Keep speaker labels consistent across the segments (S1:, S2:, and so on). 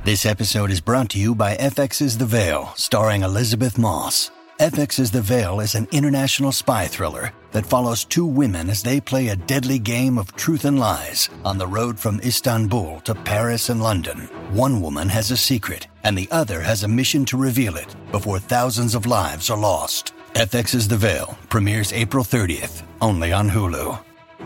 S1: This episode is brought to you by FX's The Veil, starring Elizabeth Moss. FX's The Veil is an international spy thriller that follows two women as they play a deadly game of truth and lies on the road from Istanbul to Paris and London. One woman has a secret, and the other has a mission to reveal it before thousands of lives are lost. FX's The Veil premieres April 30th, only on Hulu.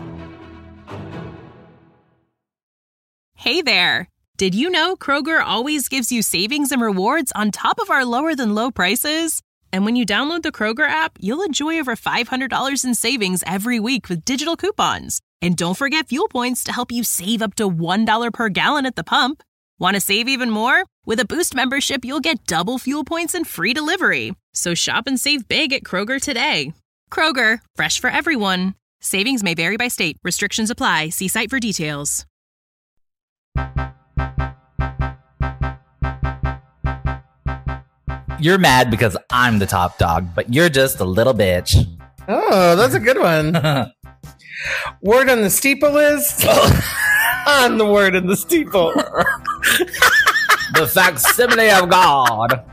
S2: Hey there! Did you know Kroger always gives you savings and rewards on top of our lower-than-low prices? And when you download the Kroger app, you'll enjoy over $500 in savings every week with digital coupons. And don't forget fuel points to help you save up to $1 per gallon at the pump. Want to save even more? With a Boost membership, you'll get double fuel points and free delivery. So shop and save big at Kroger today. Kroger, fresh for everyone. Savings may vary by state. Restrictions apply. See site for details.
S3: You're mad because I'm the top dog, but you're just a little bitch.
S4: Oh, that's a good one. Word on the steeple is? I'm the word in the steeple.
S3: The facsimile of God.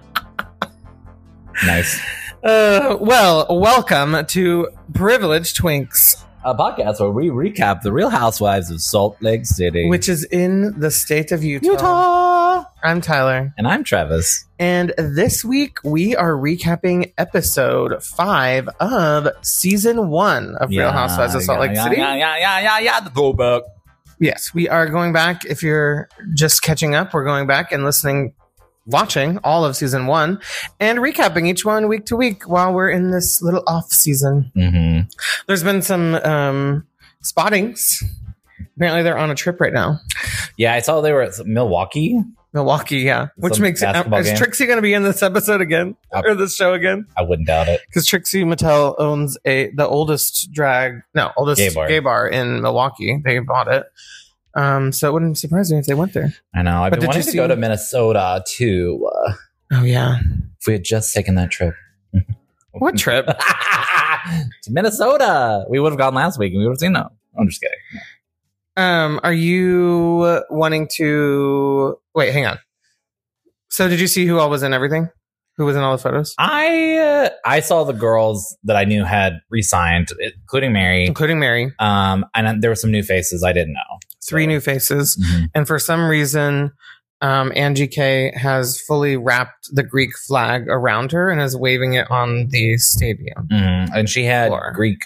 S3: Nice.
S4: Well, welcome to Privileged Twinks,
S3: A podcast where we recap the Real Housewives of Salt Lake City.
S4: which is in the state of Utah. I'm Tyler.
S3: And I'm Travis.
S4: And this week we are recapping episode 5 of season 1 of Real Housewives of Salt Lake City.
S3: Yeah, the throwback.
S4: Yes, we are going back. If you're just catching up, we're going back and watching all of season 1 and recapping each one week to week while we're in this little off season.
S3: Mm-hmm.
S4: There's been some spottings. Apparently they're on a trip right now.
S3: Yeah, I saw they were at Milwaukee.
S4: Milwaukee, yeah. Which
S3: Some
S4: makes it.
S3: basketball
S4: Is
S3: game.
S4: Trixie going to be in this episode again? Or this show again?
S3: I wouldn't doubt it.
S4: Because Trixie Mattel owns the oldest gay bar in Milwaukee. They bought it. So it wouldn't surprise me if they went there.
S3: I know. I've
S4: But
S3: been
S4: did you
S3: wanting to go
S4: see-
S3: to Minnesota too.
S4: Oh, yeah.
S3: If we had just taken that trip.
S4: What trip?
S3: To Minnesota. We would have gone last week and we would have seen them. I'm just kidding.
S4: Are you wanting to... Wait, hang on. So did you see who all was in everything? Who was in all the photos?
S3: I saw the girls that I knew had re-signed, including Mary. And then there were some new faces I didn't know.
S4: 3 new faces.
S3: Mhm.
S4: And for some reason, Angie K has fully wrapped the Greek flag around her and is waving it on the stadium.
S3: Mhm. And she had
S4: Floor.
S3: Greek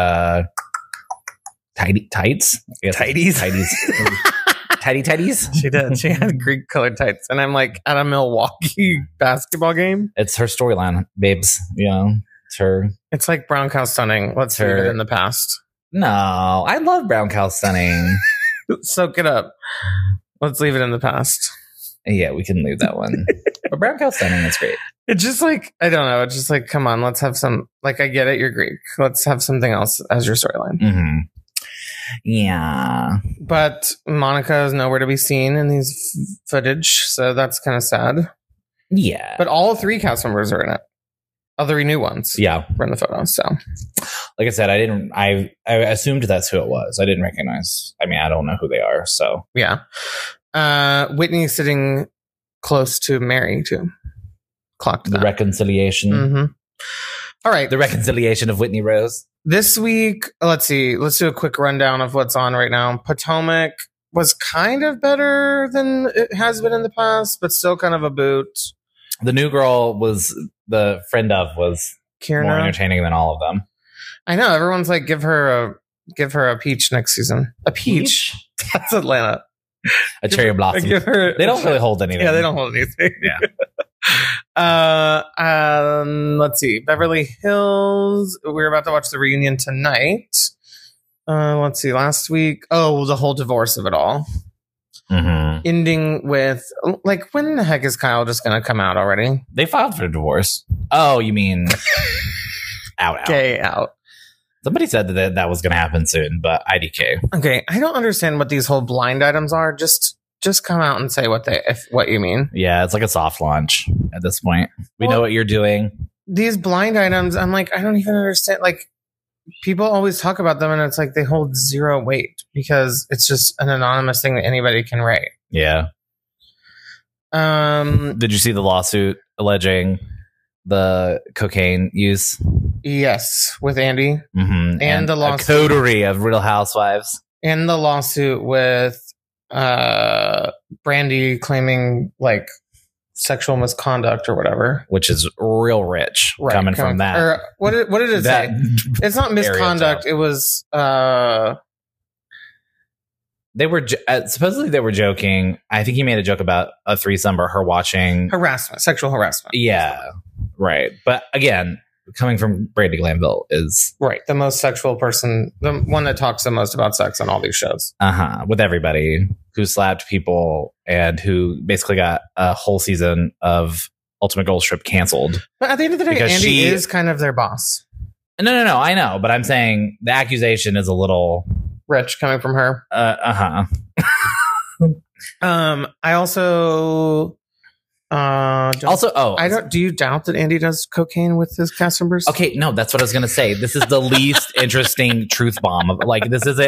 S3: tights. Tighties. Tighties.
S4: She did. She had Greek colored tights. And I'm like, at a Milwaukee basketball game?
S3: It's her storyline, babes. You know, it's her.
S4: It's like Brown Cow Stunning. Let's leave it in the past.
S3: No, I love Brown Cow Stunning.
S4: Soak it up. Let's leave it in the past.
S3: Yeah, we can leave that one. But Brown Cow Stunning is great.
S4: It's just like, I don't know. It's just like, come on, let's have some, like, I get it. You're Greek. Let's have something else as your storyline.
S3: Mm-hmm. Yeah.
S4: But Monica is nowhere to be seen in these footage. So that's kind of sad.
S3: Yeah.
S4: But all 3 cast members are in it. All 3 new ones.
S3: Yeah.
S4: Were in the photos. So
S3: Like I said, I assumed that's who it was. I didn't recognize. I mean, I don't know who they are. So
S4: yeah. Whitney's sitting close to Mary too. Clocked
S3: the
S4: that.
S3: reconciliation.
S4: Mm-hmm. All right.
S3: The reconciliation of Whitney Rose.
S4: This week, let's see. Let's do a quick rundown of what's on right now. Potomac was kind of better than it has been in the past, but still kind of a boot.
S3: The new girl was the friend of was more
S4: Kierna.
S3: entertaining than all of them.
S4: I know. Everyone's like, give her a peach next season. A peach? That's Atlanta.
S3: A cherry blossom.
S4: Give her,
S3: They don't really hold anything.
S4: Yeah, they don't hold anything.
S3: Yeah.
S4: Let's see. Beverly Hills. We're about to watch the reunion tonight. Let's see. Last week. Oh, the whole divorce of it all.
S3: Mm-hmm.
S4: Ending with, like, when the heck is Kyle just going to come out already?
S3: They filed for divorce. Oh, you mean out.
S4: Gay out.
S3: Somebody said that was going to happen soon, but IDK.
S4: Okay. I don't understand what these whole blind items are. Just come out and say what you mean.
S3: Yeah, it's like a soft launch at this point. We know
S4: Well-
S3: what you're doing.
S4: These blind items, I'm like, I don't even understand. Like, people always talk about them and it's like they hold zero weight because it's just an anonymous thing that anybody can write.
S3: Yeah. Did you see the lawsuit alleging the cocaine use?
S4: Yes, with Andy.
S3: Mm-hmm.
S4: And the lawsuit.
S3: A coterie of Real Housewives.
S4: And the lawsuit with Brandy claiming like sexual misconduct or whatever.
S3: Which is real rich coming from that.
S4: Or what did it say? It's not misconduct. It was...
S3: They were supposedly they were joking. I think he made a joke about a threesome or her watching
S4: sexual harassment.
S3: Yeah, right. But again, coming from Brady Glanville is
S4: right. The most sexual person, the one that talks the most about sex on all these shows.
S3: With everybody who slapped people and who basically got a whole season of Ultimate Girls Trip canceled.
S4: But at the end of the day, Andy is kind of their boss.
S3: No. I know, but I'm saying the accusation is a little
S4: rich coming from her.
S3: I
S4: also do you doubt that Andy does cocaine with his cast members?
S3: Okay, no, that's what I was gonna say. This is the least interesting truth bomb. Like this is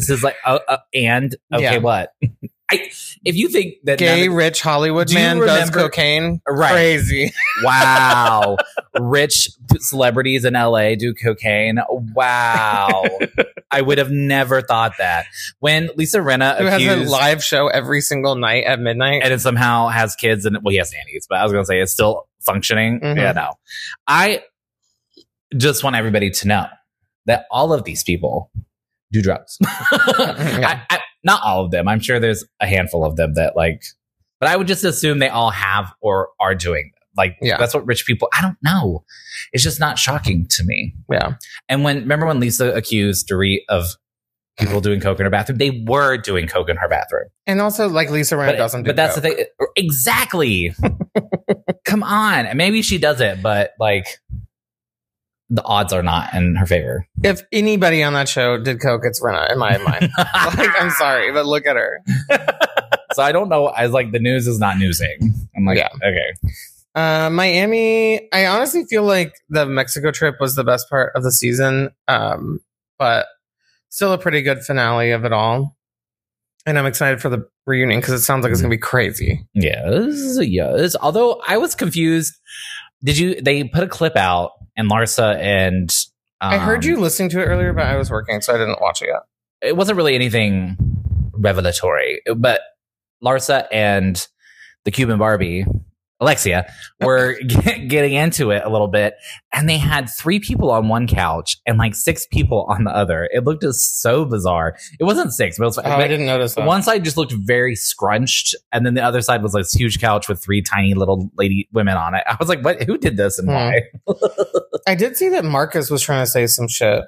S3: what? If you think that
S4: gay rich Hollywood man does cocaine,
S3: right?
S4: Crazy.
S3: Wow. Rich celebrities in LA do cocaine. Wow. I would have never thought that. When Lisa Rinna
S4: who has a live show every single night at midnight
S3: and it somehow has kids and he has nannies, but I was going to say it's still functioning. Mm-hmm. Yeah, no. I just want everybody to know that all of these people do drugs.
S4: Yeah.
S3: Not all of them. I'm sure there's a handful of them that but I would just assume they all have or are doing them. That's what rich people, I don't know. It's just not shocking to me.
S4: Yeah.
S3: And remember when Lisa accused Dorit of people doing coke in her bathroom? They were doing coke in her bathroom.
S4: And also Lisa Rinna doesn't do
S3: But that's
S4: coke.
S3: the thing. Exactly. Come on. Maybe she does it, but the odds are not in her favor.
S4: If anybody on that show did coke, it's Rinna in my mind. I'm sorry, but look at her.
S3: So I don't know. I was the news is not newsing. I'm okay.
S4: Miami, I honestly feel like the Mexico trip was the best part of the season, but still a pretty good finale of it all. And I'm excited for the reunion because it sounds like it's going to be crazy.
S3: Yes. Although I was confused. They put a clip out and Larsa and...
S4: I heard you listening to it earlier, but I was working, so I didn't watch it yet.
S3: It wasn't really anything revelatory, but Larsa and the Cuban Barbie... Alexia were getting into it a little bit, and they had 3 people on one couch and 6 people on the other. It looked so bizarre. It wasn't 6, but it was,
S4: I didn't notice that.
S3: One side just looked very scrunched, and then the other side was this huge couch with 3 tiny little women on it. I was like, "What? Who did this and why?"
S4: I did see that Marcus was trying to say some shit.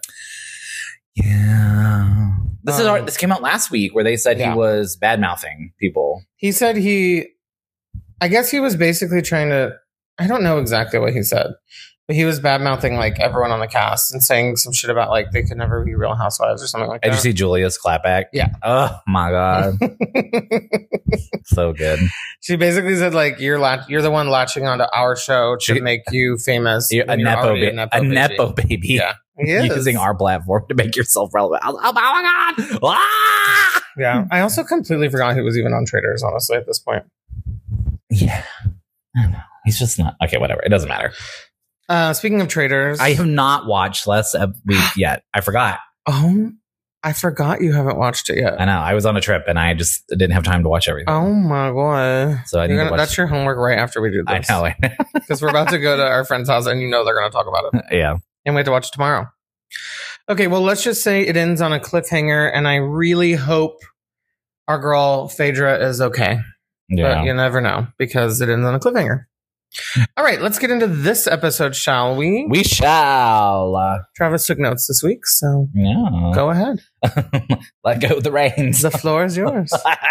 S3: Yeah, this came out last week where they said he was bad mouthing people.
S4: He said I guess he was basically trying to, I don't know exactly what he said, but he was bad-mouthing everyone on the cast and saying some shit about they could never be Real Housewives or something like that.
S3: Did you see Julia's clapback?
S4: Yeah.
S3: Oh my God. So good.
S4: She basically said you're the one latching onto our show to make you famous.
S3: You're a nepo baby.
S4: Yeah.
S3: Using our platform to make yourself relevant. Oh my God. Ah!
S4: Yeah. I also completely forgot he was even on Traitors, honestly, at this point.
S3: Yeah, I know. He's just not. Okay, whatever. It doesn't matter.
S4: Speaking of Traitors,
S3: I have not watched last week yet. I forgot.
S4: Oh, I forgot you haven't watched it yet.
S3: I know. I was on a trip and I just didn't have time to watch everything.
S4: Oh my God.
S3: So I need to watch
S4: that's your homework right after we do this.
S3: I know.
S4: Because we're about to go to our friend's house and they're going to talk about it.
S3: Yeah.
S4: And we have to watch it tomorrow. Okay, well, let's just say it ends on a cliffhanger and I really hope our girl Phaedra is okay.
S3: Yeah.
S4: But you never know because it ends on a cliffhanger. All right, let's get into this episode, shall we?
S3: We shall.
S4: Travis took notes this week, so go ahead.
S3: Let go of the reins.
S4: The floor is yours.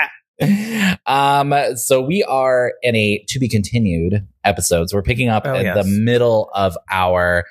S3: So we are in a to be continued episodes. We're picking up in the middle of our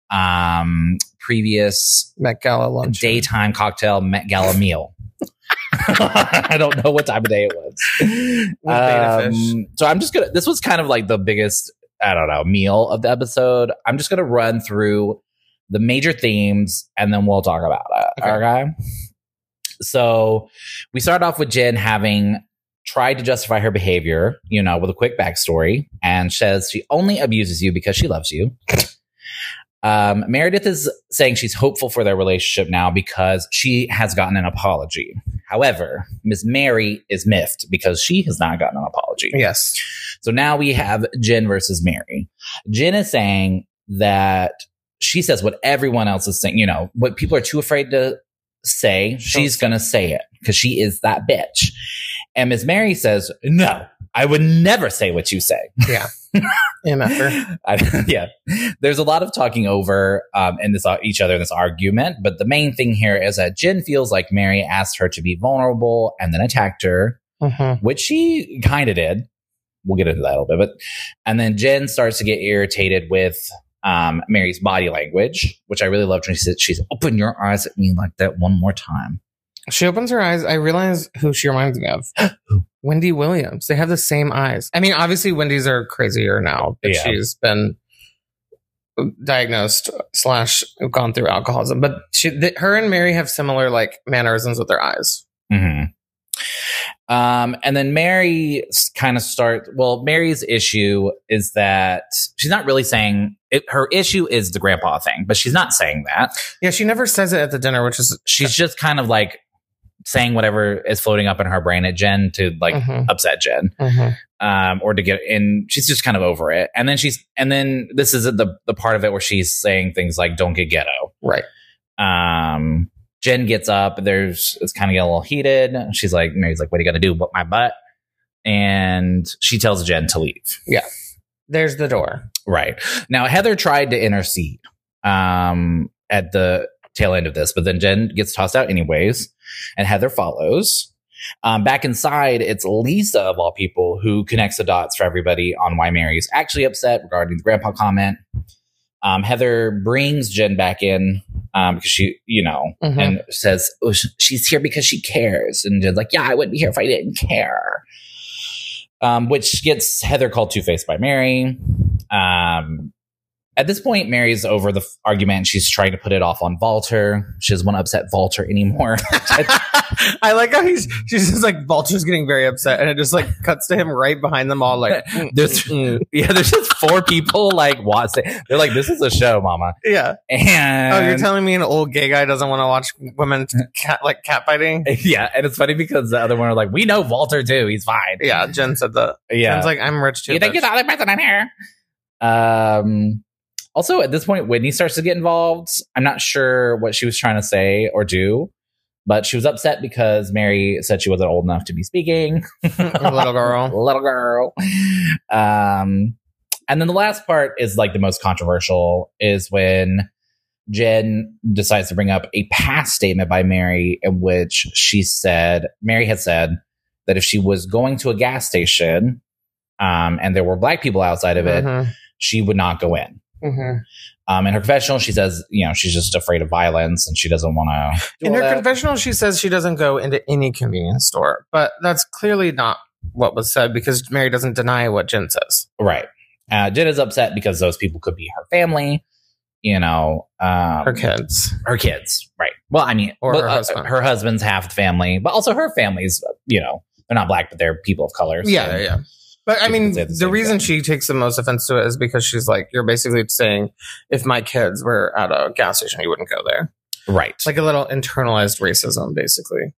S3: previous
S4: Met Gala lunch,
S3: daytime cocktail Met Gala meal. I don't know what time of day it was. So I'm just this was kind of the biggest, meal of the episode. I'm just going to run through the major themes and then we'll talk about it. Okay. So we start off with Jen having tried to justify her behavior, with a quick backstory, and says she only abuses you because she loves you. Meredith is saying she's hopeful for their relationship now because she has gotten an apology. However, Miss Mary is miffed because she has not gotten an apology.
S4: Yes.
S3: So now we have Jen versus Mary. Jen is saying that she says what everyone else is saying, what people are too afraid to say, she's going to say it because she is that bitch. And Miss Mary says, no, I would never say what you say.
S4: Yeah. MFer.
S3: Yeah. There's a lot of talking over in this each other in this argument. But the main thing here is that Jen feels like Mary asked her to be vulnerable and then attacked her, which she kind of did. We'll get into that a little bit. And then Jen starts to get irritated with Mary's body language, which I really loved when she said, she's open your eyes at me like that one more time.
S4: She opens her eyes. I realize who she reminds me of. Wendy Williams. They have the same eyes. I mean, obviously Wendy's are crazier now, but she's been diagnosed / gone through alcoholism. But her and Mary have similar mannerisms with their eyes.
S3: Mm-hmm. And then Mary kind of Mary's issue is that she's not really saying it. Her issue is the grandpa thing, but she's not saying that.
S4: Yeah. She never says it at the dinner, which is,
S3: she's just kind of saying whatever is floating up in her brain at Jen to upset Jen, or to get in. She's just kind of over it. And then this is the part of it where she's saying things like, don't get ghetto.
S4: Right.
S3: Jen gets up. It's kind of getting a little heated. She's like, Mary's like, what are you going to do? Whip my butt? And she tells Jen to leave.
S4: Yeah. There's the door.
S3: Right. Now, Heather tried to intercede at the tail end of this, but then Jen gets tossed out anyways, and Heather follows. Back inside, it's Lisa, of all people, who connects the dots for everybody on why Mary's actually upset regarding the grandpa comment. Heather brings Jen back in because she, and says, oh, she's here because she cares. And Jen's like, yeah, I wouldn't be here if I didn't care. Which gets Heather called two-faced by Mary. At this point, Mary's over the argument. And she's trying to put it off on Walter. She doesn't want to upset Walter anymore.
S4: I like how she's just Walter's getting very upset, and it just cuts to him right behind them all.
S3: There's just four people watching. They're like, this is a show, mama.
S4: Yeah.
S3: And
S4: you're telling me an old gay guy doesn't want to watch women cat fighting?
S3: Yeah, and it's funny because the other one are like, we know Walter too. He's fine.
S4: Yeah, Jen said that. Yeah, Jen's like, I'm rich too.
S3: You think you're the only person I'm here? Also, at this point, Whitney starts to get involved. I'm not sure what she was trying to say or do, but she was upset because Mary said she wasn't old enough to be speaking.
S4: Little girl.
S3: And then the last part is the most controversial, is when Jen decides to bring up a past statement by Mary in which Mary had said that if she was going to a gas station and there were black people outside of it, she would not go in. In her confessional, she says, she's just afraid of violence and she doesn't want to.
S4: In her confessional, she says she doesn't go into any convenience store, but that's clearly not what was said because Mary doesn't deny what Jen says.
S3: Right. Jen is upset because those people could be her family,
S4: her kids.
S3: Right. Well, I mean,
S4: or her husband.
S3: Her husband's half the family, but also her family's, they're not black, but they're people of color.
S4: Yeah. But I mean, the reason she takes the most offense to it is because she's like, you're basically saying if my kids were at a gas station, you wouldn't go there.
S3: Right.
S4: Like a little internalized racism, basically.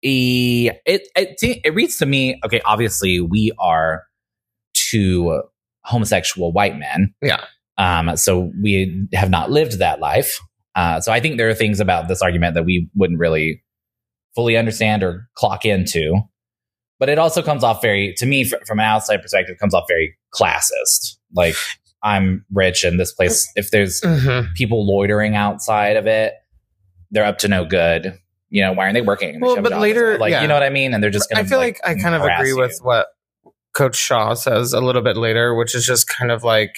S3: It reads to me, okay, obviously we are two homosexual white men.
S4: Yeah.
S3: So we have not lived that life. So I think there are things about this argument that we wouldn't really fully understand or clock into. But it also comes off very, to me, from an outside perspective, comes off very classist. Like, I'm rich and this place, if there's people loitering outside of it, they're up to no good. Why aren't they working?
S4: Well, but later,
S3: you know what I mean? And they're just going to,
S4: I feel like I kind of agree with what Coach Shaw says a little bit later, which is just kind of like,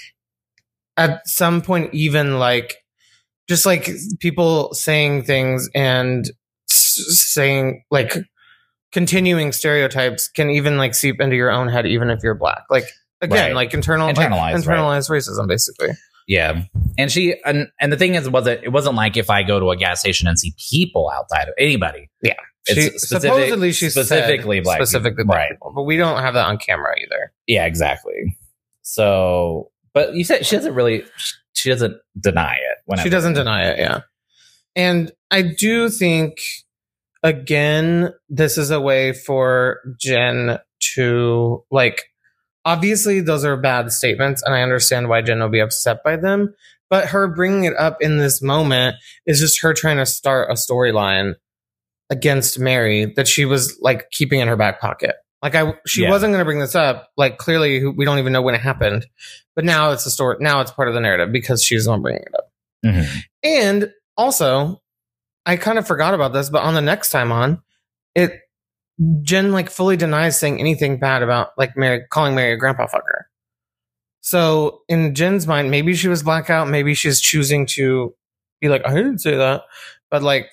S4: at some point, even just people saying things and saying continuing stereotypes can even seep into your own head, even if you're black. Internalized racism, basically.
S3: Yeah. And and the thing is, it wasn't like if I go to a gas station and see people outside of anybody.
S4: Yeah. Supposedly she
S3: specifically
S4: said
S3: black
S4: specifically
S3: people.
S4: black
S3: Right.
S4: people, but we don't have that on camera either.
S3: Yeah, exactly. So, but you said she doesn't deny it.
S4: She doesn't deny it, yeah. And I do think, again, this is a way for Jen to, like, obviously those are bad statements, and I understand why Jen will be upset by them. But her bringing it up in this moment is just her trying to start a storyline against Mary that she was, like, keeping in her back pocket. Like, she wasn't going to bring this up. Like, clearly, we don't even know when it happened. But now it's a story. Now it's part of the narrative because she's the one bringing it up.
S3: Mm-hmm.
S4: And also, I kind of forgot about this, but on the next time on, Jen, like, fully denies saying anything bad about, like, Mary, calling Mary a grandpa fucker. So in Jen's mind, maybe she was blackout. Maybe she's choosing to be like, I didn't say that. But, like,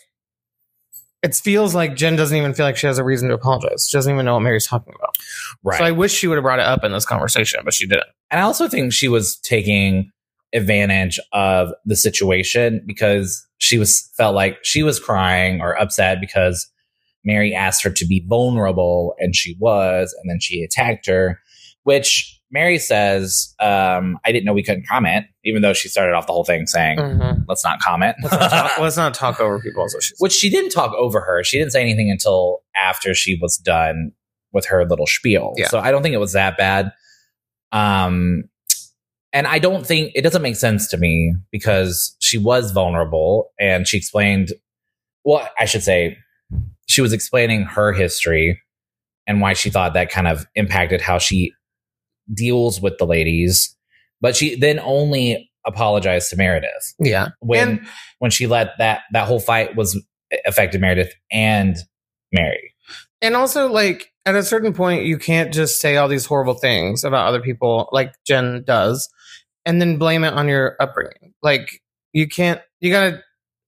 S4: it feels like Jen doesn't even feel like she has a reason to apologize. She doesn't even know what Mary's talking about.
S3: Right.
S4: So I wish she would have brought it up in this conversation, but she didn't.
S3: And I also think she was taking advantage of the situation because felt like she was crying or upset because Mary asked her to be vulnerable, and she was, and then she attacked her, which Mary says, I didn't know we couldn't comment, even though she started off the whole thing saying, let's not comment.
S4: Let's not talk over people.
S3: Which she didn't talk over her. She didn't say anything until after she was done with her little spiel.
S4: Yeah.
S3: So I don't think it was that bad. And I don't think, it doesn't make sense to me because she was vulnerable and she explained, well, I should say, she was explaining her history and why she thought that kind of impacted how she deals with the ladies, but she then only apologized to Meredith.
S4: Yeah.
S3: When she let that whole fight was affected Meredith and Mary.
S4: And also, like, at a certain point, you can't just say all these horrible things about other people like Jen does and then blame it on your upbringing. Like, you gotta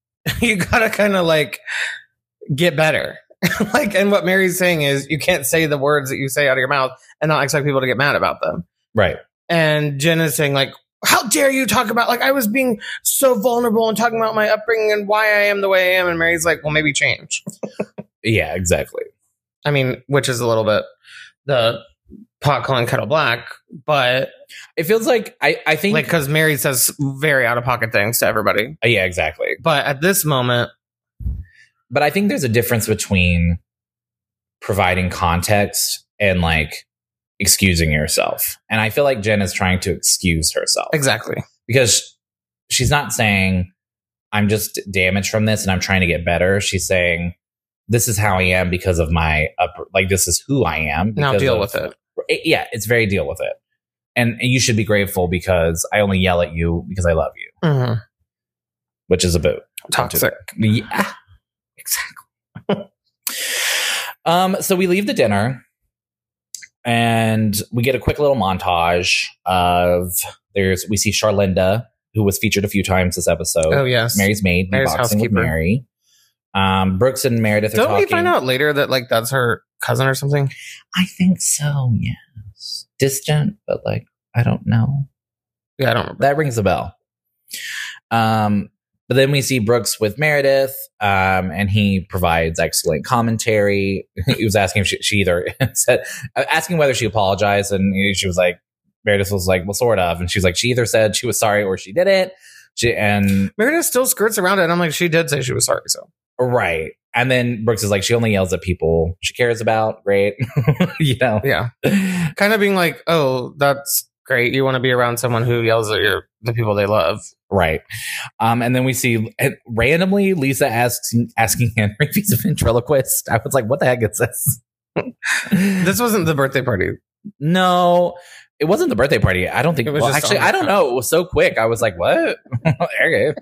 S4: kind of, like, get better. Like, and what Mary's saying is you can't say the words that you say out of your mouth and not expect people to get mad about them.
S3: Right.
S4: And Jen is saying, like, how dare you talk about, like, I was being so vulnerable and talking about my upbringing and why I am the way I am. And Mary's like, well, maybe change.
S3: Yeah, exactly.
S4: I mean, which is a little bit the pot calling kettle black, but
S3: it feels like I think,
S4: like, because Mary says very out of pocket things to everybody.
S3: Yeah, exactly.
S4: But at this moment,
S3: but I think there's a difference between providing context and, like, excusing yourself. And I feel like Jen is trying to excuse herself.
S4: Exactly.
S3: Because she's not saying, I'm just damaged from this and I'm trying to get better. She's saying, this is how I am because of my this is who I am.
S4: Now deal with it.
S3: Yeah, it's very deal with it. And you should be grateful because I only yell at you because I love you.
S4: Mm-hmm.
S3: Which is a boot.
S4: Toxic.
S3: Yeah. Exactly. So we leave the dinner and we get a quick little montage of we see Charlinda, who was featured a few times this episode.
S4: Oh, yes.
S3: Mary's maid,
S4: Mary's
S3: boxing with
S4: housekeeper.
S3: Mary. Brooks and Meredith are talking.
S4: Don't we find out later that, like, that's her cousin or something?
S3: I think so, yes. Distant, but, like, I don't know.
S4: Yeah, I don't remember.
S3: That rings a bell. But then we see Brooks with Meredith, and he provides excellent commentary. He was asking if she either asking whether she apologized, and she was like, Meredith was like, well, sort of. And she's like, she either said she was sorry or she didn't. And
S4: Meredith still skirts around it, and I'm like, she did say she was sorry, so.
S3: Right. And then Brooks is like, she only yells at people she cares about. Great. You know?
S4: Yeah. Kind of being like, oh, that's great. You want to be around someone who yells at the people they love.
S3: Right. And then we see randomly Lisa asking Henry if he's a ventriloquist. I was like, what the heck is this?
S4: This wasn't the birthday party.
S3: No, it wasn't the birthday party. I don't think it was. Well, actually, I don't know. It was so quick. I was like, what? Okay.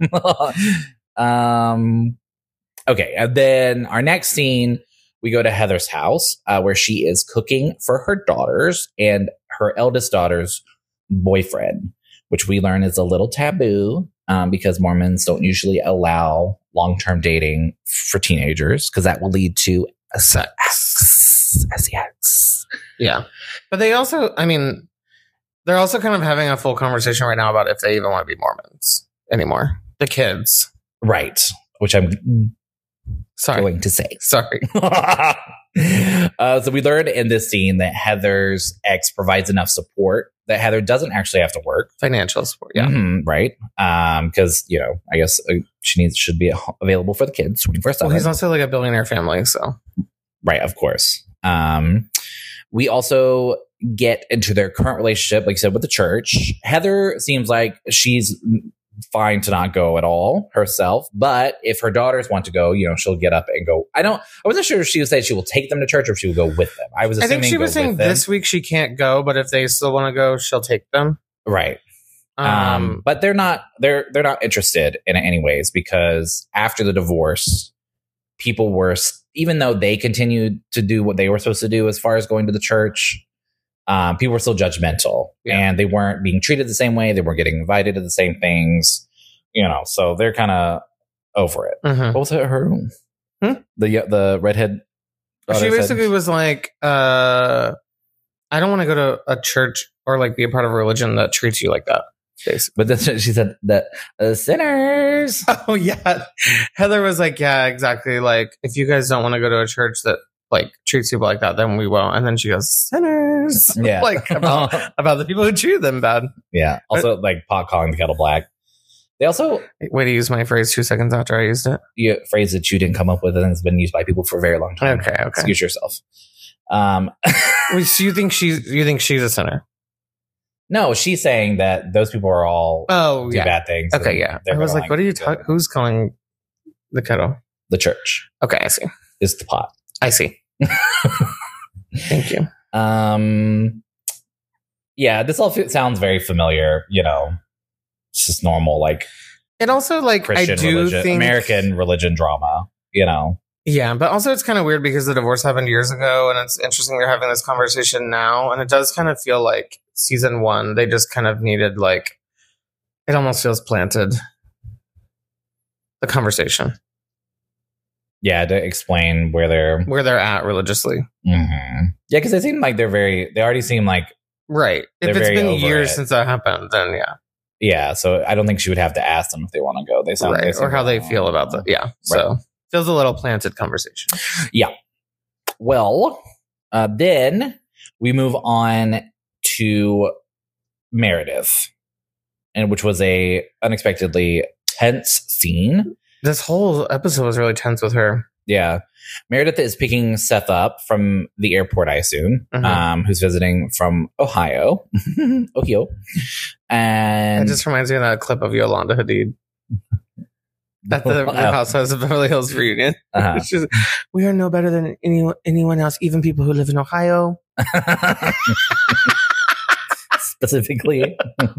S3: Okay. And then our next scene, we go to Heather's house where she is cooking for her daughters and her eldest daughter's boyfriend, which we learn is a little taboo because Mormons don't usually allow long-term dating for teenagers because that will lead to sex.
S4: Yeah. But they also, I mean, they're also kind of having a full conversation right now about if they even want to be Mormons anymore. The kids.
S3: Right. Which I'm going to say.
S4: Sorry.
S3: So we learned in this scene that Heather's ex provides enough support that Heather doesn't actually have to work.
S4: Financial support, yeah.
S3: Right. Because, I guess she should be available for the kids 24/7.
S4: Well, he's also like a billionaire family, so.
S3: Right, of course. We also get into their current relationship, like you said, with the church. Heather seems like she's fine to not go at all herself, but if her daughters want to go, she'll get up and go. I wasn't sure if she would say she will take them to church or if she will go with them. I think
S4: she was saying this week she can't go, but if they still want to go, she'll take them.
S3: Right. But they're not interested in it anyways, because after the divorce, people were, even though they continued to do what they were supposed to do as far as going to the church, people were still judgmental, and they weren't being treated the same way. They weren't getting invited to the same things, so they're kind of over it.
S4: Mm-hmm.
S3: What was her? The redhead.
S4: She basically was like, I don't want to go to a church or like be a part of a religion that treats you like that. Basically.
S3: But then she said that sinners.
S4: Oh yeah. Heather was like, yeah, exactly. Like, if you guys don't want to go to a church that like treats people like that, then we won't. And then she goes, sinners.
S3: Yeah.
S4: Like about the people who treat them bad.
S3: Yeah. Also, like pot calling the kettle black. They also
S4: way to use my phrase 2 seconds after I used it.
S3: A phrase that you didn't come up with and has been used by people for a very long time.
S4: Okay.
S3: Excuse yourself.
S4: Wait, so you think she's a sinner?
S3: No, she's saying that those people are all do bad things.
S4: Okay, yeah. I was like, what are you talking? Who's calling the kettle?
S3: The church.
S4: Okay, I see.
S3: Is the pot.
S4: I see. Thank you.
S3: Yeah, this all sounds very familiar. It's just normal, like
S4: it also like
S3: Christian
S4: I do
S3: religion,
S4: think
S3: American religion drama.
S4: Yeah, but also it's kind of weird because the divorce happened years ago, and it's interesting they're having this conversation now, and it does kind of feel like season 1 they just kind of needed like it almost feels planted the conversation.
S3: Yeah, to explain where they're
S4: at religiously.
S3: Mm-hmm. Yeah, because they seem like they already seem like
S4: right. If it's been years since that happened, then yeah.
S3: Yeah, so I don't think she would have to ask them if they want to go. They sound
S4: right, or how they feel about that. Yeah, so. Right. Feels a little planted conversation.
S3: Yeah. Well, then we move on to Meredith, and which was a unexpectedly tense scene.
S4: This whole episode was really tense with her.
S3: Yeah. Meredith is picking Seth up from the airport, I assume, who's visiting from Ohio. Ohio. And
S4: it just reminds me of that clip of Yolanda Hadid. At the Housewives of Beverly Hills reunion. Just, we are no better than anyone else, even people who live in Ohio.
S3: Specifically.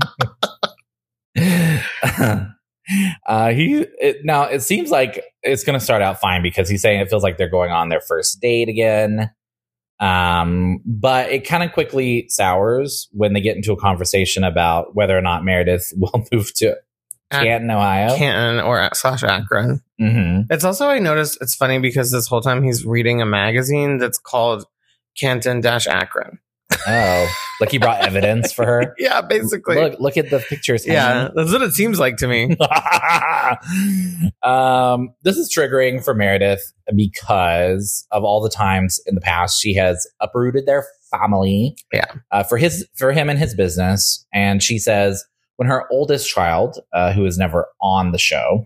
S3: Now it seems like it's going to start out fine because he's saying it feels like they're going on their first date again. But it kind of quickly sours when they get into a conversation about whether or not Meredith will move to Canton, Ohio.
S4: Canton or /Akron.
S3: Mm-hmm.
S4: It's also, I noticed, it's funny because this whole time he's reading a magazine that's called Canton-Akron.
S3: Oh, like he brought evidence for her?
S4: Yeah, basically.
S3: Look at the pictures.
S4: Yeah, that's what it seems like to me.
S3: This is triggering for Meredith because of all the times in the past she has uprooted their family.
S4: Yeah,
S3: for him and his business. And she says when her oldest child, who is never on the show,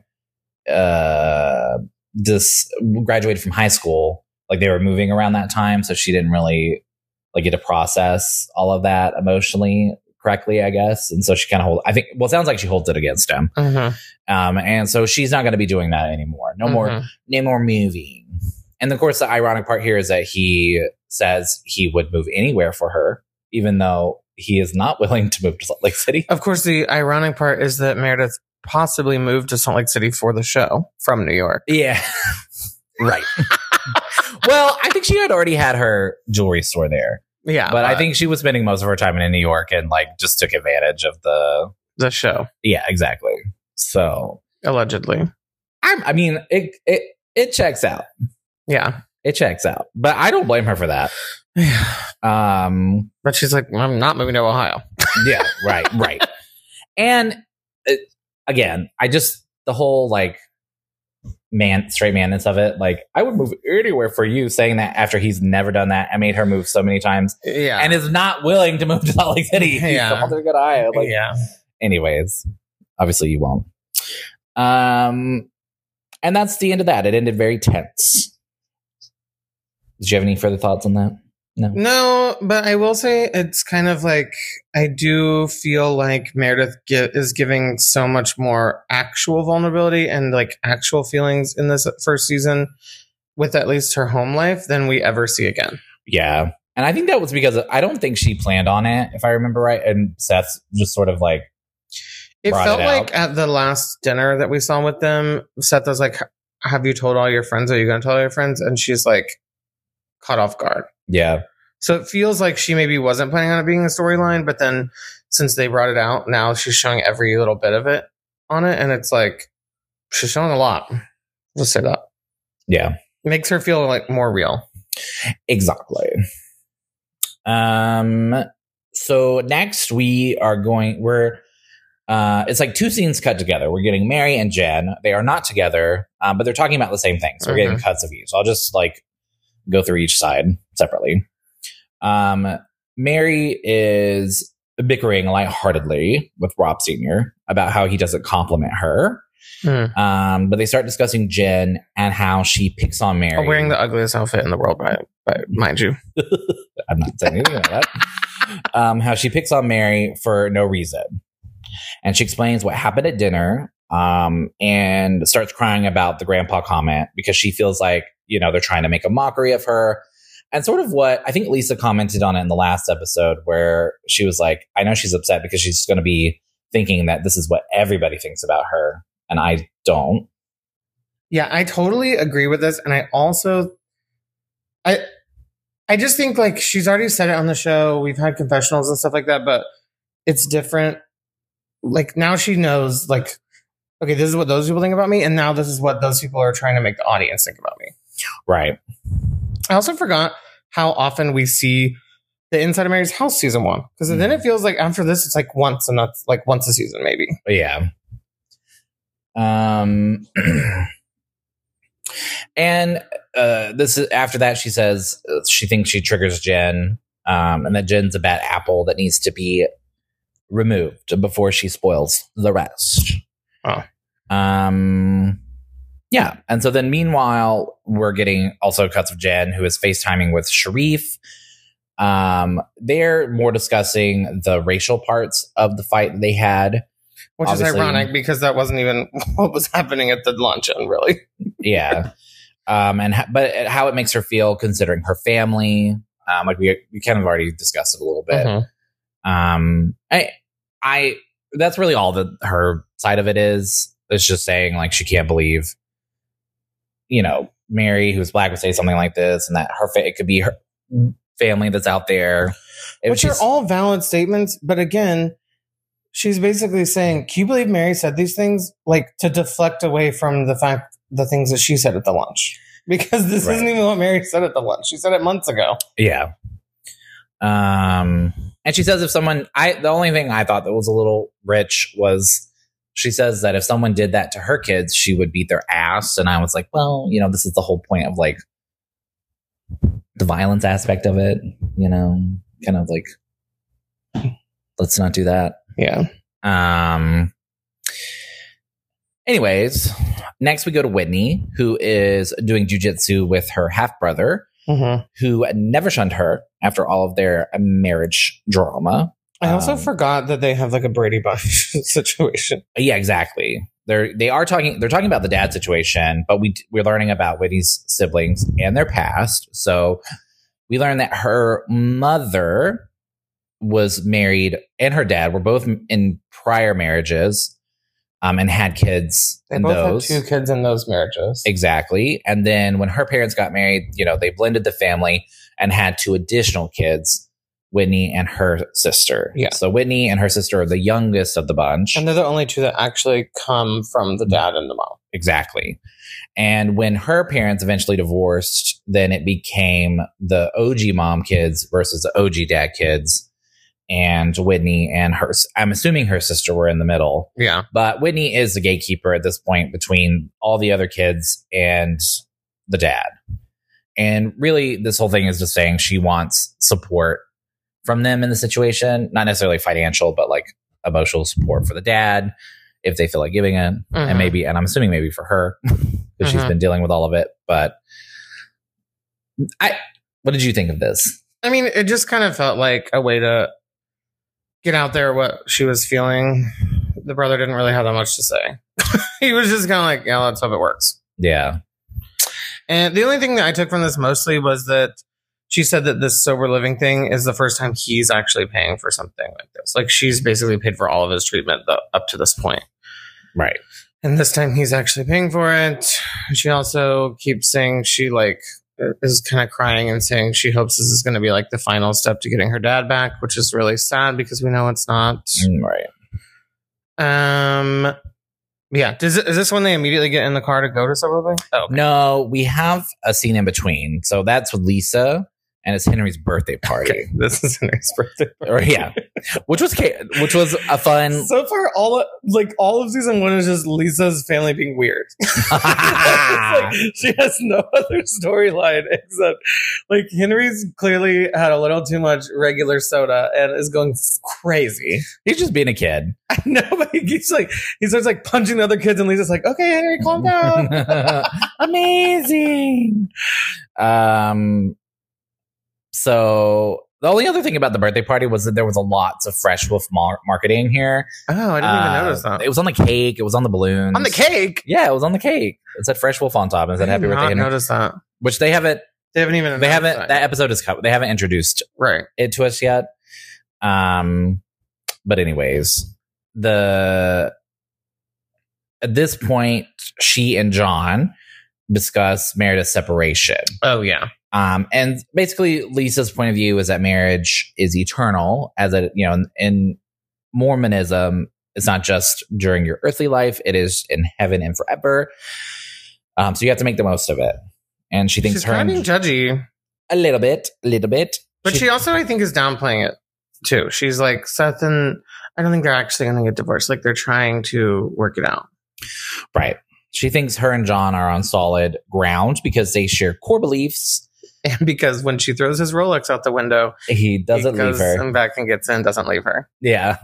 S3: just graduated from high school, like they were moving around that time, so she didn't really get to process all of that emotionally correctly, I guess. And so she kind of it sounds like she holds it against him.
S4: Mm-hmm.
S3: And so she's not going to be doing that anymore. No more moving. And of course, the ironic part here is that he says he would move anywhere for her, even though he is not willing to move to Salt Lake City.
S4: Of course, the ironic part is that Meredith possibly moved to Salt Lake City for the show from New York.
S3: Yeah. Right. Well, I think she had already had her jewelry store there.
S4: Yeah.
S3: But I think she was spending most of her time in New York and just took advantage of
S4: the show.
S3: Yeah, exactly. So
S4: allegedly.
S3: I mean, it checks out.
S4: Yeah.
S3: It checks out. But I don't blame her for that.
S4: But she's like, I'm not moving to Ohio.
S3: Yeah, right. And again, the whole straight manness of it. Like, I would move anywhere for you, saying that after he's never done that and made her move so many times.
S4: Yeah.
S3: And is not willing to move to Salt Lake City.
S4: Yeah.
S3: He's a good eye. Like,
S4: yeah.
S3: Anyways, obviously you won't. And that's the end of that. It ended very tense. Did you have any further thoughts on that?
S4: No, but I will say it's kind of like, I do feel like Meredith is giving so much more actual vulnerability and like actual feelings in this first season with at least her home life than we ever see again.
S3: Yeah. And I think that was because I don't think she planned on it, if I remember right. And Seth just sort of like,
S4: it felt like at the last dinner that we saw with them, Seth was like, have you told all your friends? Are you going to tell all your friends? And she's like, caught off guard.
S3: Yeah.
S4: So it feels like she maybe wasn't planning on it being a storyline, but then since they brought it out, now she's showing every little bit of it on it. And it's like, she's showing a lot. Let's say that.
S3: Yeah.
S4: Makes her feel like more real.
S3: Exactly. So next it's like two scenes cut together. We're getting Mary and Jen. They are not together, but they're talking about the same thing. So we're getting cuts of each. So I'll just like go through each side separately. Mary is bickering lightheartedly with Rob Sr. about how he doesn't compliment her. But they start discussing Jen and how she picks on Mary.
S4: Wearing the ugliest outfit in the world, by mind you.
S3: I'm not saying anything about that. How she picks on Mary for no reason. And she explains what happened at dinner, and starts crying about the grandpa comment because she feels like, they're trying to make a mockery of her. And sort of what I think Lisa commented on it in the last episode, where she was like, I know she's upset because she's going to be thinking that this is what everybody thinks about her. And I don't.
S4: Yeah, I totally agree with this. And I also, I just think like she's already said it on the show. We've had confessionals and stuff like that, but it's different. Like now she knows like, okay, this is what those people think about me. And now this is what those people are trying to make the audience think about me.
S3: Right.
S4: I also forgot how often we see the inside of Mary's house season 1. Because then it feels like after this, it's like once, and that's like once a season, maybe.
S3: Yeah. And this is after that, she says she thinks she triggers Jen, and that Jen's a bad apple that needs to be removed before she spoils the rest.
S4: Oh.
S3: Yeah. And so then meanwhile, we're getting also cuts of Jen, who is FaceTiming with Sharif. They're more discussing the racial parts of the fight that they had.
S4: Which is ironic because that wasn't even what was happening at the luncheon, really. Yeah.
S3: But how it makes her feel considering her family. Like we kind of already discussed it a little bit. I that's really all that her side of it is. It's just saying like she can't believe, Mary, who's black, would say something like this, and that it could be her family that's out there.
S4: Which are all valid statements, but again, she's basically saying, "Can you believe Mary said these things?" Like to deflect away from the things that she said at the lunch, because this isn't even what Mary said at the lunch. She said it months ago.
S3: Yeah. And she says the only thing I thought that was a little rich was she says that if someone did that to her kids, she would beat their ass. And I was like, well, this is the whole point of like the violence aspect of it, kind of like, let's not do that.
S4: Yeah.
S3: Anyways, next we go to Whitney, who is doing jujitsu with her half brother, who never shunned her after all of their marriage drama.
S4: I also forgot that they have like a Brady Bunch situation.
S3: Yeah, exactly. They're talking about the dad situation, but we're learning about Whitney's siblings and their past. So we learned that her mother was married and her dad were both in prior marriages, and had kids.
S4: They both had 2 kids in those marriages.
S3: Exactly. And then when her parents got married, they blended the family and had 2 additional kids, Whitney and her sister.
S4: Yeah.
S3: So Whitney and her sister are the youngest of the bunch.
S4: And they're the only 2 that actually come from the dad and the mom.
S3: Exactly. And when her parents eventually divorced, then it became the OG mom kids versus the OG dad kids. and Whitney and her, I'm assuming her sister were in the middle.
S4: Yeah.
S3: But Whitney is the gatekeeper at this point between all the other kids and the dad. And really, this whole thing is just saying she wants support from them in the situation, not necessarily financial, but like emotional support for the dad if they feel like giving it. And maybe, and I'm assuming maybe for her because she's been dealing with all of it. But what did you think of this?
S4: I mean, it just kind of felt like a way to get out there what she was feeling. The brother didn't really have that much to say. He was just kind of like, yeah, let's hope it works.
S3: Yeah.
S4: And the only thing that I took from this mostly was that she said that this sober living thing is the first time he's actually paying for something like this. Like, she's basically paid for all of his treatment up to this point.
S3: Right.
S4: And this time he's actually paying for it. She also keeps saying she like is kind of crying and saying she hopes this is going to be like the final step to getting her dad back, which is really sad because we know it's not.
S3: Right.
S4: Yeah. Is this when they immediately get in the car to go to sober living? Oh, okay.
S3: No, we have a scene in between. So that's with Lisa, and it's Henry's birthday party.
S4: Okay, this is Henry's birthday party.
S3: Or, yeah, which was a fun.
S4: So far, all of season 1 is just Lisa's family being weird. It's like, she has no other storyline except like Henry's clearly had a little too much regular soda and is going crazy.
S3: He's just being a kid.
S4: I know, but he starts like punching the other kids, and Lisa's like, "Okay, Henry, calm down."
S3: Amazing. So the only other thing about the birthday party was that there was a lots of Fresh Wolf marketing here.
S4: Oh, I didn't even notice that.
S3: It was on the cake. It was on the balloons.
S4: On the cake?
S3: Yeah, it was on the cake. It said Fresh Wolf on top and it said Happy Birthday, Henry.
S4: I noticed that.
S3: Which they haven't.
S4: They haven't even.
S3: They haven't. That episode is covered. They haven't introduced it to us yet. But anyways, at this point, she and John discuss Meredith's separation.
S4: Oh yeah.
S3: And basically Lisa's point of view is that marriage is eternal, as in Mormonism, it's not just during your earthly life, it is in heaven and forever. So you have to make the most of it. And she thinks
S4: she's kind of being judgy.
S3: A little bit.
S4: But she also, I think, is downplaying it too. She's like, Seth and I don't think they're actually going to get divorced. Like, they're trying to work it out.
S3: Right. She thinks her and John are on solid ground because they share core beliefs.
S4: And because when she throws his Rolex out the window,
S3: he doesn't leave her.
S4: And back and gets in, doesn't leave her.
S3: Yeah.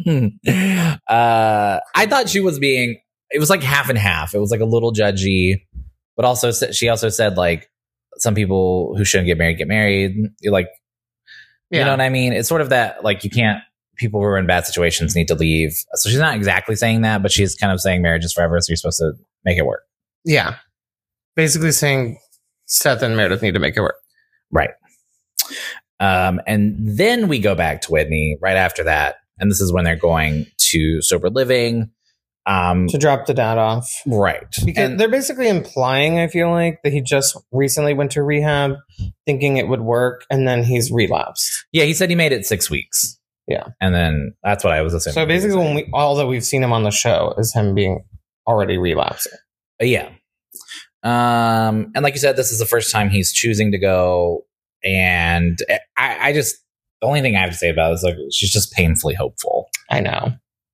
S3: I thought she was being, it was like half and half. It was like a little judgy, but also she also said like some people who shouldn't get married. You're like, you know what I mean? It's sort of that, like, you can't, people who are in bad situations need to leave. So she's not exactly saying that, but she's kind of saying marriage is forever. So you're supposed to make it work.
S4: Yeah. Basically saying Seth and Meredith need to make it work.
S3: Right. And then we go back to Whitney right after that. And this is when they're going to sober living.
S4: To drop the dad off.
S3: Right.
S4: Because they're basically implying, I feel like, that he just recently went to rehab thinking it would work. And then he's relapsed.
S3: Yeah. He said he made it 6 weeks.
S4: Yeah.
S3: And then that's what I was assuming.
S4: So basically, all that we've seen him on the show is him being already relapsing.
S3: Yeah. And like you said, this is the first time he's choosing to go. And I just, the only thing I have to say about it is like, she's just painfully hopeful.
S4: I know.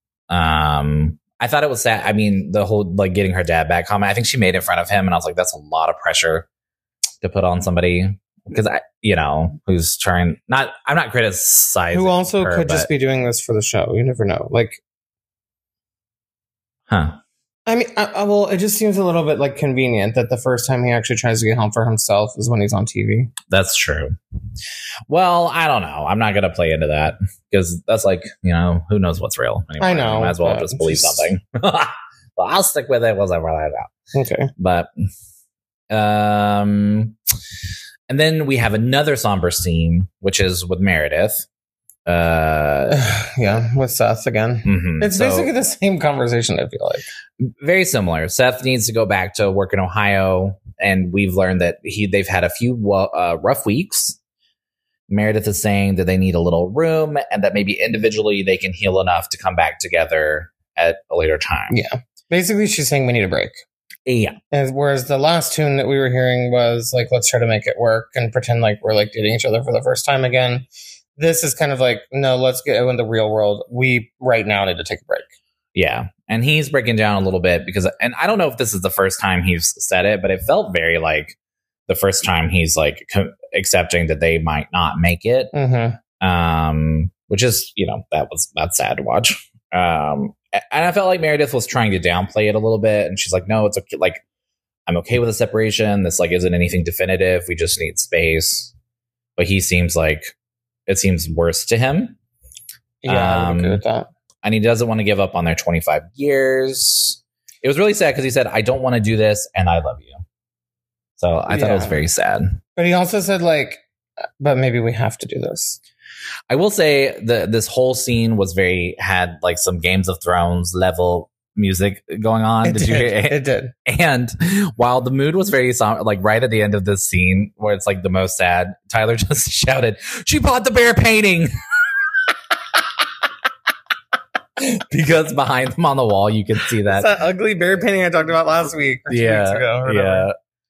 S3: I thought it was sad. I mean, the whole like getting her dad back comment, I think she made it in front of him. And I was like, that's a lot of pressure to put on somebody. Because who's trying I'm not criticizing
S4: who also
S3: her,
S4: could just be doing this for the show. You never know. Like, I mean, well, it just seems a little bit like convenient that the first time he actually tries to get help for himself is when he's on TV.
S3: That's true. Well, I don't know. I'm not going to play into that because that's like, who knows what's real anymore.
S4: I know.
S3: Might as well just believe something. Well, I'll stick with it once I find it out.
S4: Okay.
S3: But, and then we have another somber scene, which is with Meredith.
S4: Yeah, with Seth again.
S3: Mm-hmm.
S4: It's basically the same conversation, I feel like.
S3: Very similar. Seth needs to go back to work in Ohio, and we've learned that they've had a few rough weeks. Meredith is saying that they need a little room and that maybe individually they can heal enough to come back together at a later time.
S4: Yeah. Basically, she's saying we need a break.
S3: Yeah.
S4: And whereas the last tune that we were hearing was like, let's try to make it work and pretend like we're like dating each other for the first time again. this is kind of like, no, let's get in the real world. We right now need to take a break.
S3: Yeah. And he's breaking down a little bit because, and I don't know if this is the first time he's said it, but it felt very like the first time he's like accepting that they might not make it. Which is, that's sad to watch. And I felt like Meredith was trying to downplay it a little bit. And she's like, no, it's okay. Like, I'm okay with the separation. This like isn't anything definitive. We just need space. But he seems like it seems worse to him.
S4: Yeah, I would agree with that.
S3: And he doesn't want to give up on their 25 years. It was really sad because he said, I don't want to do this and I love you. So I thought it was very sad.
S4: But he also said like, but maybe we have to do this.
S3: I will say this whole scene had like some Games of Thrones level music going on. Did you hear it?
S4: It did.
S3: And while the mood was very like right at the end of this scene where it's like the most sad, Tyler just shouted, she bought the bear painting. Because behind them on the wall, you can see that.
S4: It's that ugly bear painting I talked about last week. Or 2 weeks ago.
S3: Yeah.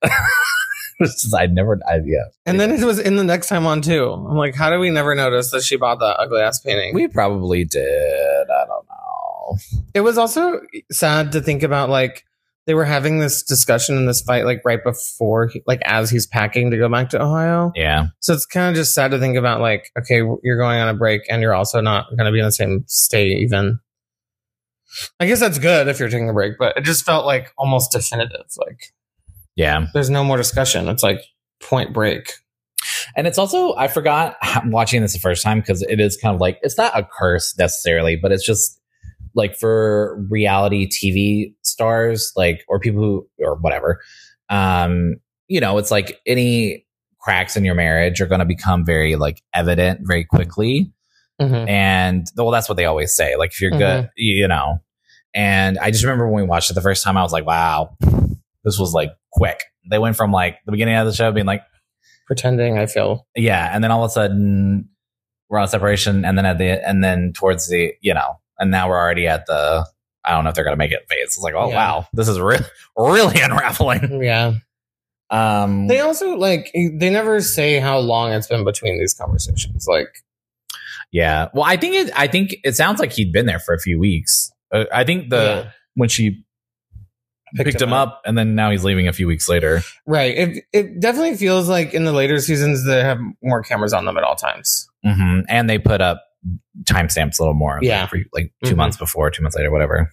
S4: And then it was in the next time on too. I'm like, how did we never notice that she bought that ugly ass painting?
S3: We probably did. I don't know.
S4: It was also sad to think about like they were having this discussion in this fight like right before like as he's packing to go back to Ohio.
S3: Yeah.
S4: So it's kind of just sad to think about like, okay, you're going on a break and you're also not going to be in the same state even. I guess that's good if you're taking a break, but it just felt like almost definitive. Like,
S3: yeah,
S4: there's no more discussion. It's like point break.
S3: And it's also, I forgot watching this the first time because it is kind of like, it's not a curse necessarily, but it's just like for reality TV stars, like, or people who, or whatever, it's like any cracks in your marriage are going to become very like evident very quickly. And well, that's what they always say. Like if you're good, and I just remember when we watched it the first time, I was like, wow, this was like quick. They went from like the beginning of the show being like
S4: pretending I feel.
S3: Yeah. And then all of a sudden we're on separation. And then towards the, and now we're already at the, I don't know if they're going to make it phase. It's like, oh, wow, this is really unraveling.
S4: Yeah. They also like, they never say how long it's been between these conversations. Like,
S3: yeah. Well, I think it sounds like he'd been there for a few weeks. I think when she picked him up and then now he's leaving a few weeks later.
S4: Right. It definitely feels like in the later seasons they have more cameras on them at all times.
S3: And they put up timestamps a little more.
S4: Yeah.
S3: Like 2 months before, 2 months later, whatever.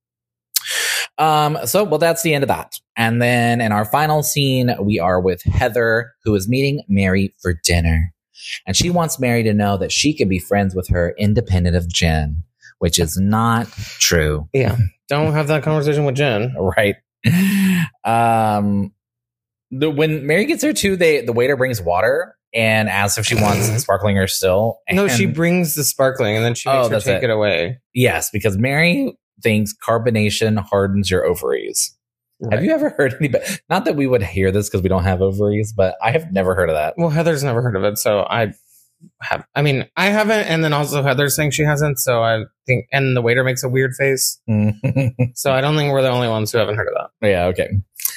S3: Well, that's the end of that. And then in our final scene, we are with Heather, who is meeting Mary for dinner. And she wants Mary to know that she can be friends with her independent of Jen, which is not true.
S4: Yeah. Don't have that conversation with Jen.
S3: Right. When Mary gets there too, the waiter brings water and asks if she wants sparkling or still.
S4: No, she brings the sparkling and then she makes her take it away.
S3: Yes, because Mary thinks carbonation hardens your ovaries. Right. Have you ever heard anybody? Not that we would hear this because we don't have ovaries, but I have never heard of that.
S4: Well, Heather's never heard of it, so I haven't, and then also Heather's saying she hasn't, so I think, and the waiter makes a weird face. So I don't think we're the only ones who haven't heard of that.
S3: Yeah, okay.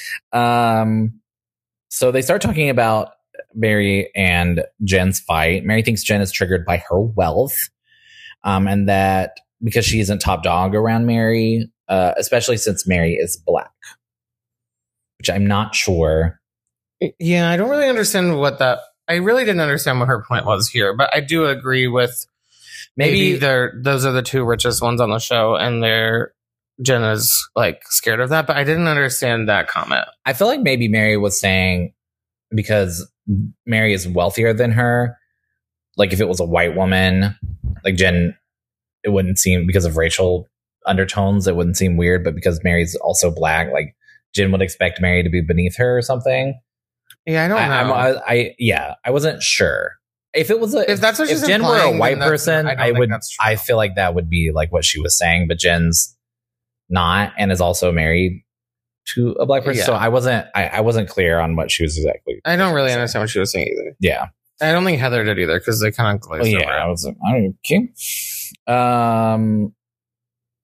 S3: So they start talking about Mary and Jen's fight. Mary thinks Jen is triggered by her wealth, and that because she isn't top dog around Mary, especially since Mary is black, which I'm not sure.
S4: Yeah, I don't really understand I really didn't understand what her point was here, but I do agree with maybe those are the two richest ones on the show, and Jen is like scared of that. But I didn't understand that comment.
S3: I feel like maybe Mary was saying because Mary is wealthier than her. Like if it was a white woman, like Jen, it wouldn't seem, because of racial undertones, it wouldn't seem weird. But because Mary's also black, like Jen would expect Mary to be beneath her or something.
S4: Yeah, I don't know.
S3: I wasn't sure. If it was
S4: if that's what she's
S3: if Jen were a white person,
S4: I
S3: feel like that would be like what she was saying, but Jen's not and is also married to a black person. Yeah. So I wasn't clear on what she was exactly.
S4: I don't really understand what she was saying either.
S3: Yeah.
S4: I don't think Heather did either because they kind of glazed over.
S3: I was like, okay.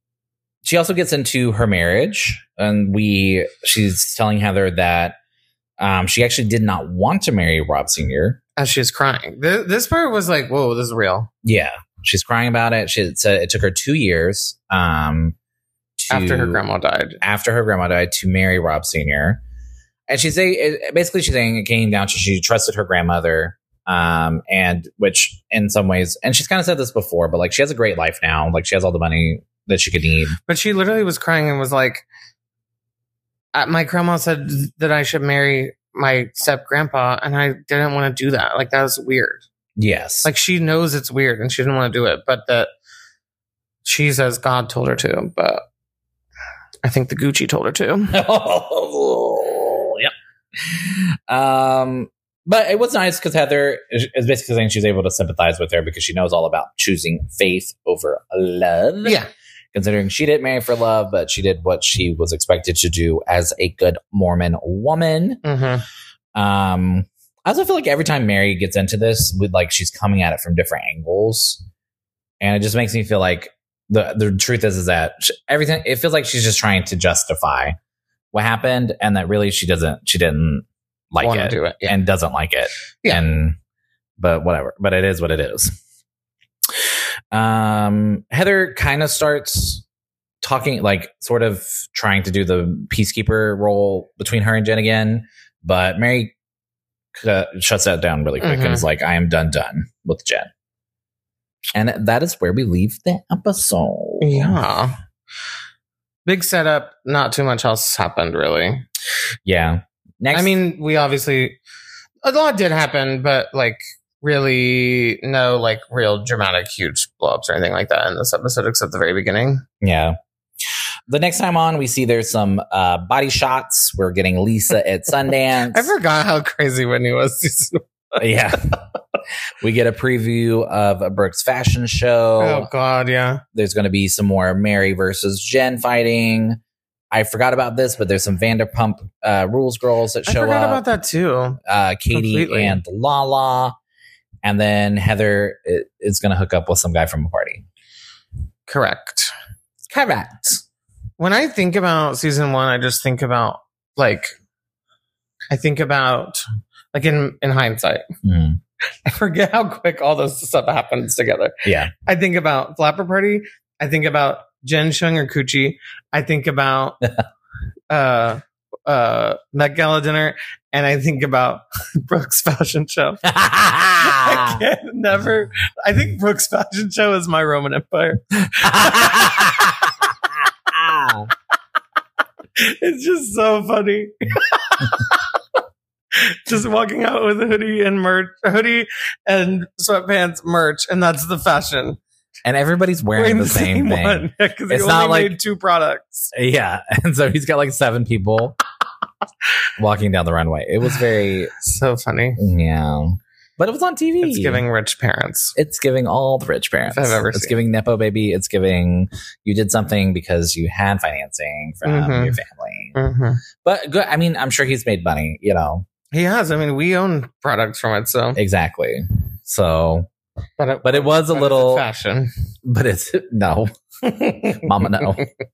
S3: She also gets into her marriage and she's telling Heather that She actually did not want to marry Rob Sr.
S4: As she's crying. This part was like, whoa, this is real.
S3: Yeah. She's crying about it. She said it took her 2 years
S4: After her grandma died.
S3: After her grandma died to marry Rob Sr. And she's saying it came down to she trusted her grandmother, and which in some ways, and she's kind of said this before, but like she has a great life now. Like she has all the money that she could need. But
S4: she literally was crying and was like, my grandma said that I should marry my step grandpa, and I didn't want to do that. Like that was weird.
S3: Yes.
S4: Like she knows it's weird and she didn't want to do it, but that she says God told her to, but I think the Gucci told her to.
S3: Yep. But it was nice because Heather is basically saying she's able to sympathize with her because she knows all about choosing faith over love.
S4: Yeah.
S3: Considering she didn't marry for love, but she did what she was expected to do as a good Mormon woman.
S4: Mm-hmm.
S3: I also feel like every time Mary gets into this, with like she's coming at it from different angles, and it just makes me feel like the truth is that everything. It feels like she's just trying to justify what happened, and that really she didn't like it,
S4: do it yeah.
S3: and doesn't like it,
S4: yeah.
S3: But whatever. But it is what it is. Heather kind of starts talking, like sort of trying to do the peacekeeper role between her and Jen again, but Mary shuts that down really quick and is like, I am done with Jen. And that is where we leave the episode.
S4: Yeah. Big setup. Not too much else happened, really.
S3: Yeah. Next.
S4: I mean, we obviously, a lot did happen, but like really no like real dramatic, huge blow-ups or anything like that in this episode, except the very beginning.
S3: Yeah. The next time on, we see there's some body shots. We're getting Lisa at Sundance.
S4: I forgot how crazy Whitney was.
S3: Yeah. We get a preview of Brooke's fashion show.
S4: Oh, God, yeah.
S3: There's going to be some more Mary versus Jen fighting. I forgot about this, but there's some Vanderpump Rules girls that show up. I forgot
S4: about that, too.
S3: Katie
S4: Completely.
S3: And Lala. And then Heather is going to hook up with some guy from a party.
S4: Correct. When I think about season 1, I just think about like in hindsight.
S3: Mm.
S4: I forget how quick all this stuff happens together.
S3: Yeah.
S4: I think about Flapper Party. I think about Jen showing her coochie. I think about Met Gala dinner. And I think about Brooke's fashion show. I think Brooke's fashion show is my Roman Empire. It's just so funny. Just walking out with a hoodie and sweatpants merch, and that's the fashion.
S3: And everybody's wearing the same thing.
S4: One. Yeah, because he only made 2 products.
S3: Yeah. And so he's got like 7 people walking down the runway. It was very...
S4: So funny.
S3: Yeah. But it was on TV.
S4: It's giving rich parents.
S3: It's giving all the rich parents.
S4: I've ever
S3: It's
S4: seen.
S3: giving Nepo baby. It's giving you did something because you had financing from your family.
S4: Mm-hmm.
S3: But good. I mean, I'm sure he's made money, you know.
S4: He has. I mean, we own products from it, so.
S3: Exactly. So... But it was a
S4: but
S3: little
S4: fashion.
S3: But it's no. Mama, no.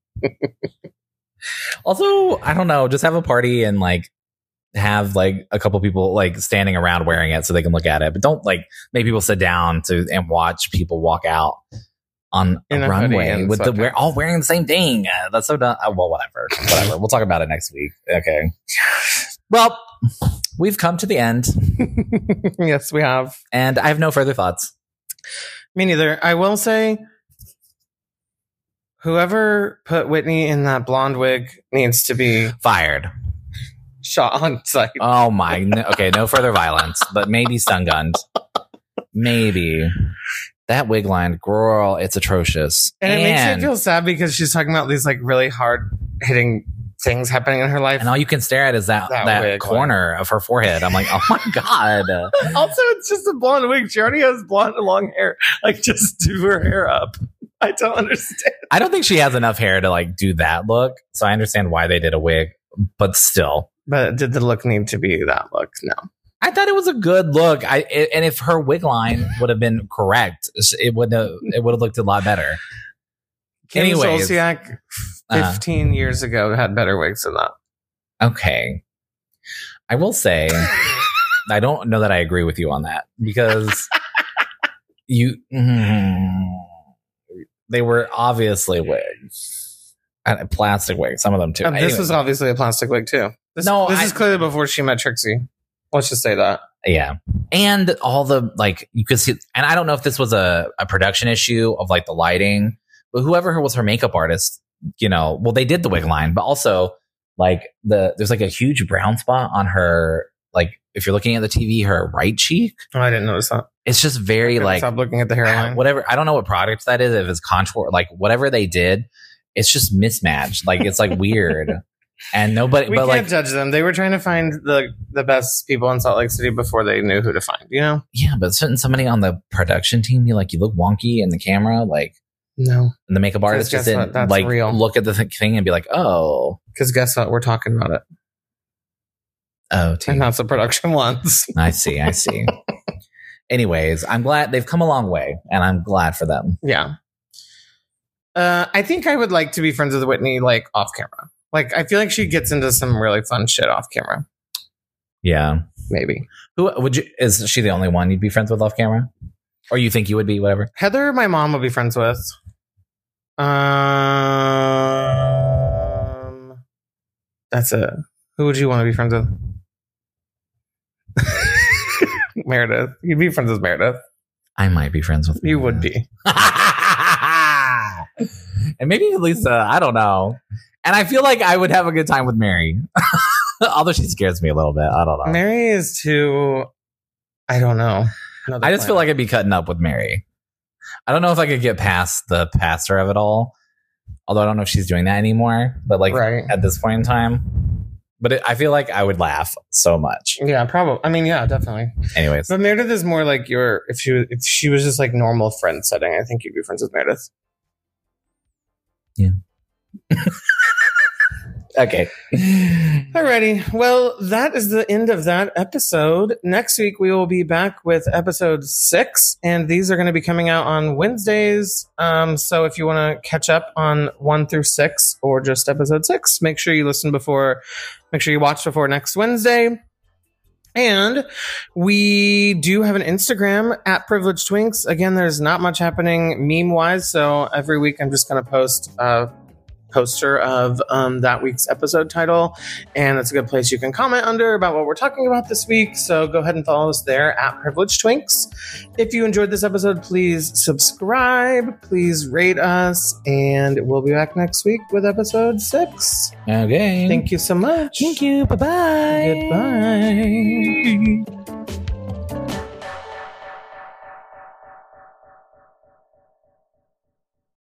S3: Also, I don't know, just have a party and like have like a couple people like standing around wearing it so they can look at it. But don't like make people sit down and watch people walk out on a runway with all wearing the same thing. That's so dumb. Well, whatever. We'll talk about it next week. Okay. Well, we've come to the end.
S4: Yes, we have.
S3: And I have no further thoughts.
S4: Me neither. I will say, whoever put Whitney in that blonde wig needs to be
S3: fired.
S4: Shot on sight.
S3: Oh my. Okay, no further violence, but maybe stun gunned. Maybe. That wig line, girl, it's atrocious.
S4: And it makes me feel sad because she's talking about these like really hard hitting things happening in her life.
S3: And all you can stare at is that corner of her forehead. I'm like, oh my God.
S4: Also, it's just a blonde wig. She already has blonde and long hair. Like, just do her hair up. I don't understand.
S3: I don't think she has enough hair to like do that look. So I understand why they did a wig, but still.
S4: But did the look need to be that look? No.
S3: I thought it was a good look. And if her wig line would have been correct, it would have looked a lot better.
S4: Kim Zolciak 15 years ago had better wigs than that.
S3: Okay. I will say, I don't know that I agree with you on that because they were obviously wigs, plastic wigs. Some of them too.
S4: This was obviously a plastic wig too. This is clearly before she met Trixie. Let's just say that.
S3: Yeah. And all the, like, you could see, and I don't know if this was a production issue of like the lighting, but whoever was her makeup artist, you know, well, they did the wig line, but also like there's like a huge brown spot on her, like if you're looking at the TV, her right cheek.
S4: Oh, I didn't notice that.
S3: It's just very like,
S4: stop looking at the hairline.
S3: Whatever. I don't know what product that is. If it's contour, like whatever they did, it's just mismatched. Like it's like weird. And nobody,
S4: we can't judge them. They were trying to find the best people in Salt Lake City before they knew who to find, you know?
S3: Yeah, but shouldn't somebody on the production team be like, you look wonky in the camera? Like,
S4: no.
S3: And the makeup artist just didn't like real. Look at the thing and be like, oh.
S4: Because guess what? We're talking about it.
S3: Oh,
S4: and that's the production ones.
S3: I see. Anyways, I'm glad they've come a long way, and I'm glad for them.
S4: Yeah. I think I would like to be friends with Whitney, like, off camera. Like, I feel like she gets into some really fun shit off camera.
S3: Yeah.
S4: Maybe.
S3: Who would you, is she the only one you'd be friends with off camera? Or you think you would be, whatever?
S4: Heather, my mom would be friends with. That's it. Who would you want to be friends with? Meredith. You'd be friends with Meredith.
S3: I might be friends with Meredith.
S4: You would be.
S3: And maybe Lisa, I don't know. And I feel like I would have a good time with Mary. Although she scares me a little bit. I don't know.
S4: Mary is too... I don't know.
S3: I just feel like I'd be cutting up with Mary. I don't know if I could get past the pastor of it all. Although I don't know if she's doing that anymore. But like at this point in time. But I feel like I would laugh so much.
S4: Yeah, probably. I mean, yeah, definitely.
S3: Anyways.
S4: But Meredith is more like your... If she was just like normal friend setting, I think you'd be friends with Meredith.
S3: Yeah. Okay.
S4: Alrighty. Well, that is the end of that episode. Next week, we will be back with episode 6, and these are going to be coming out on Wednesdays. So if you want to catch up on 1 through 6 or just episode 6, make sure you watch before next Wednesday. And we do have an Instagram at Privileged Twinks. Again, there's not much happening meme-wise, so every week I'm just going to post a poster of that week's episode title, and it's a good place you can comment under about what we're talking about this week. So go ahead and follow us there at Privileged Twinks. If you enjoyed this episode, please subscribe, please rate us, and we'll be back next week with episode 6.
S3: Okay.
S4: Thank you so much.
S3: Thank you. Bye-bye.
S4: Goodbye.